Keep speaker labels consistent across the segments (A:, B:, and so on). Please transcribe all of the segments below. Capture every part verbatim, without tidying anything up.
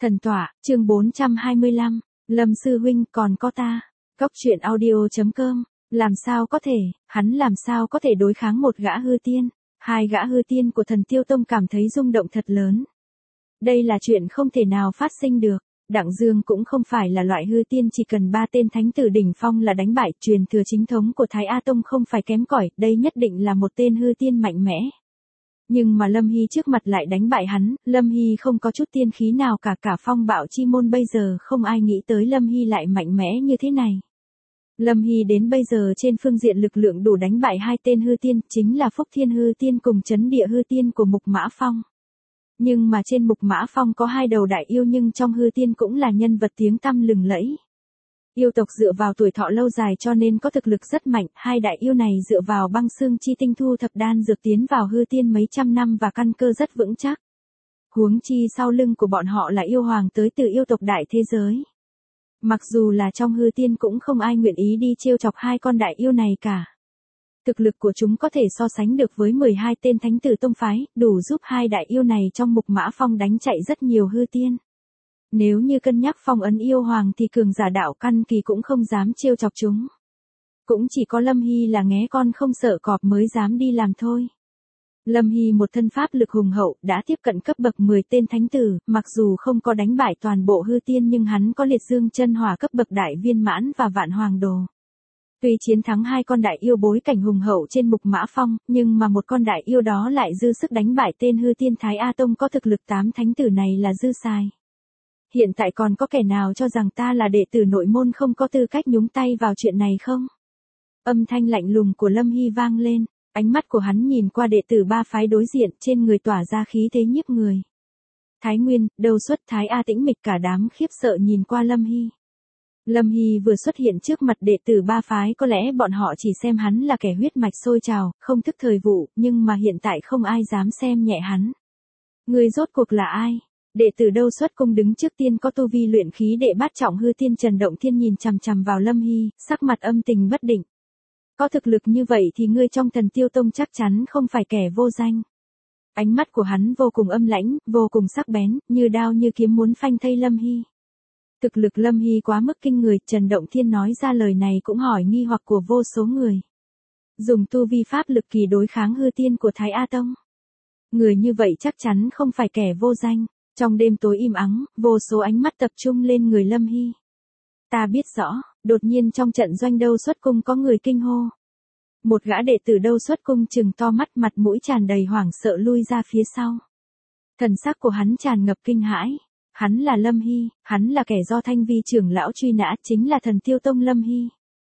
A: Thần tọa, chương bốn trăm hai mươi lăm, Lâm sư huynh còn có ta. Cốc truyện audio.com, làm sao có thể, hắn làm sao có thể đối kháng một gã hư tiên, hai gã hư tiên của Thần Tiêu Tông cảm thấy rung động thật lớn. Đây là chuyện không thể nào phát sinh được. Đặng Dương cũng không phải là loại hư tiên chỉ cần ba tên thánh tử đỉnh phong là đánh bại, truyền thừa chính thống của Thái A Tông không phải kém cỏi, đây nhất định là một tên hư tiên mạnh mẽ. Nhưng mà Lâm Hy trước mặt lại đánh bại hắn, Lâm Hy không có chút tiên khí nào cả, cả phong bạo chi môn bây giờ không ai nghĩ tới Lâm Hy lại mạnh mẽ như thế này. Lâm Hy đến bây giờ trên phương diện lực lượng đủ đánh bại hai tên hư tiên, chính là Phúc Thiên hư tiên cùng Chấn Địa hư tiên của Mục Mã Phong. Nhưng mà trên Mục Mã Phong có hai đầu đại yêu nhưng trong hư tiên cũng là nhân vật tiếng tăm lừng lẫy. Yêu tộc dựa vào tuổi thọ lâu dài cho nên có thực lực rất mạnh, hai đại yêu này dựa vào băng xương chi tinh thu thập đan dược tiến vào hư tiên mấy trăm năm và căn cơ rất vững chắc. Huống chi sau lưng của bọn họ là yêu hoàng tới từ yêu tộc đại thế giới. Mặc dù là trong hư tiên cũng không ai nguyện ý đi trêu chọc hai con đại yêu này cả. Thực lực của chúng có thể so sánh được với mười hai tên thánh tử tông phái, đủ giúp hai đại yêu này trong Mục Mã Phong đánh chạy rất nhiều hư tiên. Nếu như cân nhắc phong ấn yêu hoàng thì cường giả đạo căn kỳ cũng không dám trêu chọc chúng. Cũng chỉ có Lâm Hy là nghé con không sợ cọp mới dám đi làm thôi. Lâm Hy một thân pháp lực hùng hậu đã tiếp cận cấp bậc mười tên thánh tử, mặc dù không có đánh bại toàn bộ hư tiên nhưng hắn có liệt dương chân hỏa cấp bậc đại viên mãn và vạn hoàng đồ. Tuy chiến thắng hai con đại yêu bối cảnh hùng hậu trên Mục Mã Phong, nhưng mà một con đại yêu đó lại dư sức đánh bại tên hư tiên Thái A Tông có thực lực tám thánh tử này là dư xài. Hiện tại còn có kẻ nào cho rằng ta là đệ tử nội môn không có tư cách nhúng tay vào chuyện này không? Âm thanh lạnh lùng của Lâm Hy vang lên, ánh mắt của hắn nhìn qua đệ tử ba phái đối diện, trên người tỏa ra khí thế nhiếp người. Thái Nguyên, Đầu Xuất, Thái A Tĩnh Mịch cả đám khiếp sợ nhìn qua Lâm Hy. Lâm Hy vừa xuất hiện trước mặt đệ tử ba phái có lẽ bọn họ chỉ xem hắn là kẻ huyết mạch sôi trào, không thức thời vụ, nhưng mà hiện tại không ai dám xem nhẹ hắn. Người rốt cuộc là ai? Đệ tử Đâu Xuất Cung đứng trước tiên có tu vi luyện khí đệ bát trọng hư tiên Trần Động Thiên nhìn chằm chằm vào Lâm Hy, sắc mặt âm tình bất định. Có thực lực như vậy thì ngươi trong Thần Tiêu Tông chắc chắn không phải kẻ vô danh. Ánh mắt của hắn vô cùng âm lãnh, vô cùng sắc bén, như đao như kiếm muốn phanh thây Lâm Hy. Thực lực Lâm Hy quá mức kinh người, Trần Động Thiên nói ra lời này cũng hỏi nghi hoặc của vô số người. Dùng tu vi pháp lực kỳ đối kháng hư tiên của Thái A Tông. Người như vậy chắc chắn không phải kẻ vô danh. Trong đêm tối im ắng, vô số ánh mắt tập trung lên người Lâm Hy. Ta biết rõ, đột nhiên trong trận doanh Đâu Xuất Cung có người kinh hô. Một gã đệ tử Đâu Xuất Cung trừng to mắt, mặt mũi tràn đầy hoảng sợ lui ra phía sau. Thần sắc của hắn tràn ngập kinh hãi. Hắn là Lâm Hy, hắn là kẻ do Thanh Vi trưởng lão truy nã, chính là Thần Tiêu Tông Lâm Hy.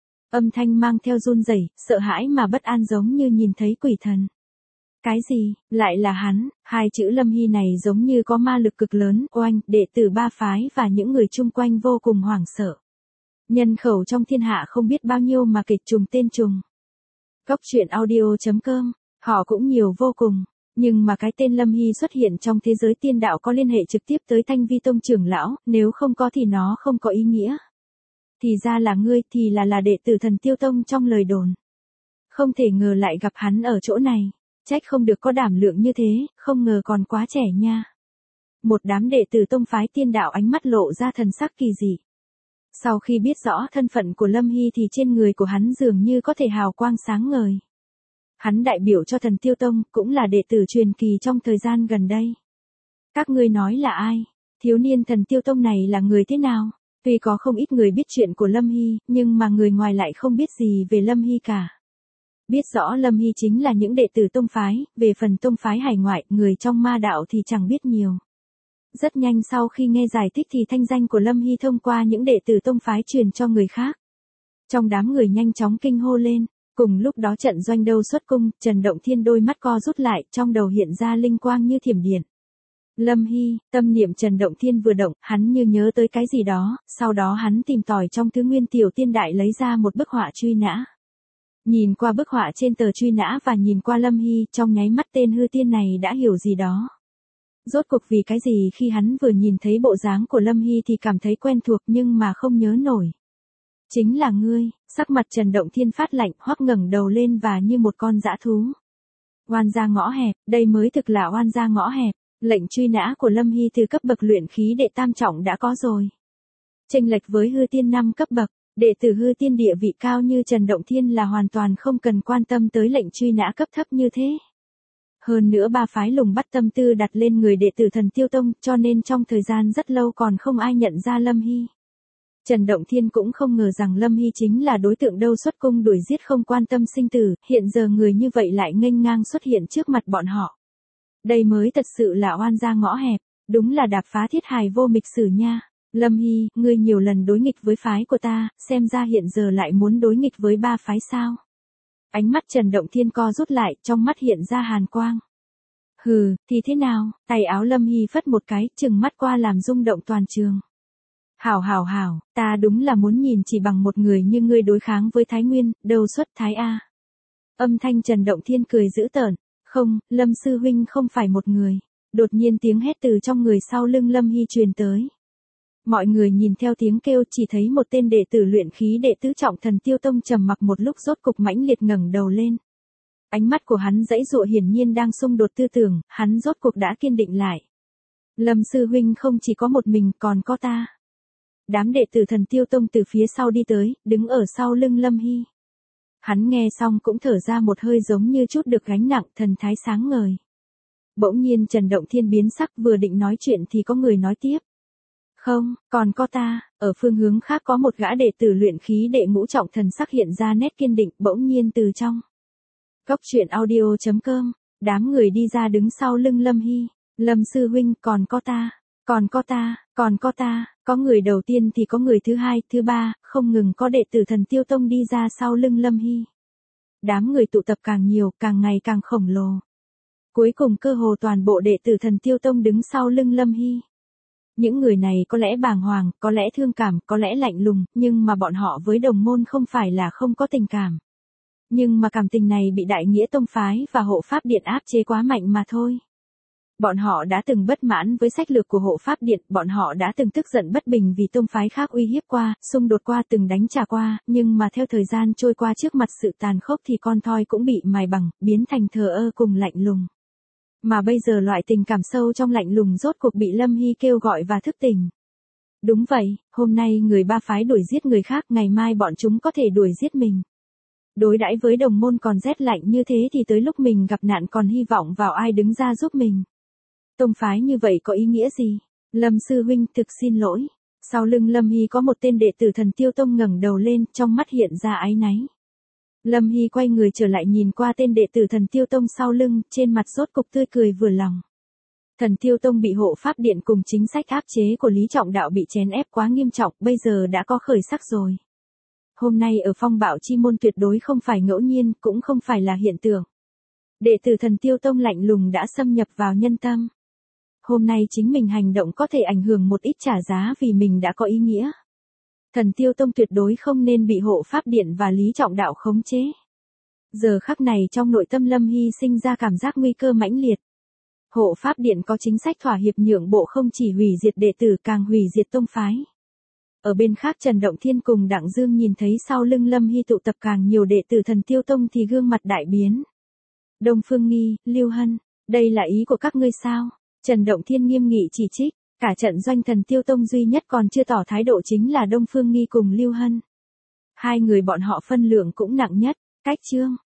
A: Âm thanh mang theo run rẩy, sợ hãi mà bất an giống như nhìn thấy quỷ thần. Cái gì, lại là hắn? Hai chữ Lâm Hy này giống như có ma lực cực lớn, oanh, đệ tử ba phái và những người chung quanh vô cùng hoảng sợ. Nhân khẩu trong thiên hạ không biết bao nhiêu mà kịch trùng tên trùng. Cốc truyện audio.com, họ cũng nhiều vô cùng. Nhưng mà cái tên Lâm Hy xuất hiện trong thế giới tiên đạo có liên hệ trực tiếp tới Thanh Vi Tông trưởng lão, nếu không có thì nó không có ý nghĩa. Thì ra là ngươi, thì là là đệ tử Thần Tiêu Tông trong lời đồn. Không thể ngờ lại gặp hắn ở chỗ này. Trách không được có đảm lượng như thế, không ngờ còn quá trẻ nha. Một đám đệ tử tông phái tiên đạo ánh mắt lộ ra thần sắc kỳ dị. Sau khi biết rõ thân phận của Lâm Hy thì trên người của hắn dường như có thể hào quang sáng ngời. Hắn đại biểu cho Thần Tiêu Tông, cũng là đệ tử truyền kỳ trong thời gian gần đây. Các ngươi nói là ai? Thiếu niên Thần Tiêu Tông này là người thế nào? Tuy có không ít người biết chuyện của Lâm Hy, nhưng mà người ngoài lại không biết gì về Lâm Hy cả. Biết rõ Lâm Hy chính là những đệ tử tông phái, về phần tông phái hải ngoại, người trong ma đạo thì chẳng biết nhiều. Rất nhanh sau khi nghe giải thích thì thanh danh của Lâm Hy thông qua những đệ tử tông phái truyền cho người khác. Trong đám người nhanh chóng kinh hô lên, cùng lúc đó trận doanh Đâu Xuất Cung, Trần Động Thiên đôi mắt co rút lại, trong đầu hiện ra linh quang như thiểm điện. Lâm Hy, tâm niệm Trần Động Thiên vừa động, hắn như nhớ tới cái gì đó, sau đó hắn tìm tòi trong thứ nguyên tiểu tiên đại lấy ra một bức họa truy nã. Nhìn qua bức họa trên tờ truy nã và nhìn qua Lâm Hy, trong nháy mắt tên hư tiên này đã hiểu gì đó. Rốt cuộc vì cái gì khi hắn vừa nhìn thấy bộ dáng của Lâm Hy thì cảm thấy quen thuộc nhưng mà không nhớ nổi. Chính là ngươi, sắc mặt Trần Động Thiên phát lạnh, hoắc ngẩng đầu lên và như một con dã thú. Oan gia ngõ hẹp, đây mới thực là oan gia ngõ hẹp. Lệnh truy nã của Lâm Hy từ cấp bậc luyện khí đệ tam trọng đã có rồi. Chênh lệch với hư tiên năm cấp bậc, đệ tử hư tiên địa vị cao như Trần Động Thiên là hoàn toàn không cần quan tâm tới lệnh truy nã cấp thấp như thế. Hơn nữa ba phái lùng bắt tâm tư đặt lên người đệ tử Thần Tiêu Tông, cho nên trong thời gian rất lâu còn không ai nhận ra Lâm Hy. Trần Động Thiên cũng không ngờ rằng Lâm Hy chính là đối tượng đâu xuất cung đuổi giết không quan tâm sinh tử, hiện giờ người như vậy lại nghênh ngang xuất hiện trước mặt bọn họ. Đây mới thật sự là oan gia ngõ hẹp, đúng là đạp phá thiết hài vô mịch sử nha. Lâm Hy, ngươi nhiều lần đối nghịch với phái của ta, xem ra hiện giờ lại muốn đối nghịch với ba phái sao? Ánh mắt Trần Động Thiên co rút lại, trong mắt hiện ra hàn quang. Hừ, thì thế nào? Tay áo Lâm Hy phất một cái, chừng mắt qua làm rung động toàn trường. Hảo hảo hảo, ta đúng là muốn nhìn chỉ bằng một người như ngươi đối kháng với Thái Nguyên, đầu xuất Thái A. Âm thanh Trần Động Thiên cười dữ tợn. Không, Lâm sư huynh không phải một người. Đột nhiên tiếng hét từ trong người sau lưng Lâm Hy truyền tới. Mọi người nhìn theo tiếng kêu chỉ thấy một tên đệ tử luyện khí đệ tứ trọng Thần Tiêu Tông trầm mặc một lúc rốt cục mãnh liệt ngẩng đầu lên. Ánh mắt của hắn dãy dụa hiển nhiên đang xung đột tư tưởng, hắn rốt cuộc đã kiên định lại. Lâm sư huynh không chỉ có một mình còn có ta. Đám đệ tử Thần Tiêu Tông từ phía sau đi tới, đứng ở sau lưng Lâm Hy. Hắn nghe xong cũng thở ra một hơi giống như chút được gánh nặng, thần thái sáng ngời. Bỗng nhiên Trần Động Thiên biến sắc, vừa định nói chuyện thì có người nói tiếp. Không, còn có ta. Ở phương hướng khác có một gã đệ tử luyện khí đệ ngũ trọng thần sắc hiện ra nét kiên định, bỗng nhiên từ trong. Cốc truyện audio chấm com, đám người đi ra đứng sau lưng Lâm Hy. Lâm sư huynh, còn có ta, còn có ta, còn có ta. Có người đầu tiên thì có người thứ hai, thứ ba, không ngừng có đệ tử Thần Tiêu Tông đi ra sau lưng Lâm Hy. Đám người tụ tập càng nhiều, càng ngày càng khổng lồ. Cuối cùng cơ hồ toàn bộ đệ tử Thần Tiêu Tông đứng sau lưng Lâm Hy. Những người này có lẽ bàng hoàng, có lẽ thương cảm, có lẽ lạnh lùng, nhưng mà bọn họ với đồng môn không phải là không có tình cảm. Nhưng mà cảm tình này bị Đại Nghĩa Tông phái và Hộ Pháp Điện áp chế quá mạnh mà thôi. Bọn họ đã từng bất mãn với sách lược của Hộ Pháp Điện, bọn họ đã từng tức giận bất bình vì tông phái khác uy hiếp qua, xung đột qua, từng đánh trả qua, nhưng mà theo thời gian trôi qua trước mặt sự tàn khốc thì con thoi cũng bị mài bằng, biến thành thờ ơ cùng lạnh lùng. Mà bây giờ loại tình cảm sâu trong lạnh lùng rốt cuộc bị Lâm Hy kêu gọi và thức tỉnh. Đúng vậy, hôm nay người ba phái đuổi giết người khác, ngày mai bọn chúng có thể đuổi giết mình. Đối đãi với đồng môn còn rét lạnh như thế thì tới lúc mình gặp nạn còn hy vọng vào ai đứng ra giúp mình. Tông phái như vậy có ý nghĩa gì? Lâm sư huynh, thực xin lỗi. Sau lưng Lâm Hy có một tên đệ tử Thần Tiêu Tông ngẩng đầu lên, trong mắt hiện ra áy náy. Lâm Hy quay người trở lại nhìn qua tên đệ tử Thần Tiêu Tông sau lưng, trên mặt rốt cục tươi cười vừa lòng. Thần Tiêu Tông bị Hộ Pháp Điện cùng chính sách áp chế của Lý Trọng Đạo bị chèn ép quá nghiêm trọng, bây giờ đã có khởi sắc rồi. Hôm nay ở Phong Bạo Chi Môn tuyệt đối không phải ngẫu nhiên, cũng không phải là hiện tượng. Đệ tử Thần Tiêu Tông lạnh lùng đã xâm nhập vào nhân tâm. Hôm nay chính mình hành động có thể ảnh hưởng một ít trả giá vì mình đã có ý nghĩa. Thần Tiêu Tông tuyệt đối không nên bị Hộ Pháp Điện và Lý Trọng Đạo khống chế. Giờ khắc này trong nội tâm Lâm Hy sinh ra cảm giác nguy cơ mãnh liệt. Hộ Pháp Điện có chính sách thỏa hiệp nhượng bộ không chỉ hủy diệt đệ tử càng hủy diệt tông phái. Ở bên khác Trần Động Thiên cùng Đặng Dương nhìn thấy sau lưng Lâm Hy tụ tập càng nhiều đệ tử Thần Tiêu Tông thì gương mặt đại biến. Đông Phương Nghi, Lưu Hân, đây là ý của các ngươi sao? Trần Động Thiên nghiêm nghị chỉ trích, cả trận doanh Thần Tiêu Tông duy nhất còn chưa tỏ thái độ chính là Đông Phương Nghi cùng Lưu Hân. Hai người bọn họ phân lượng cũng nặng nhất, cách chương.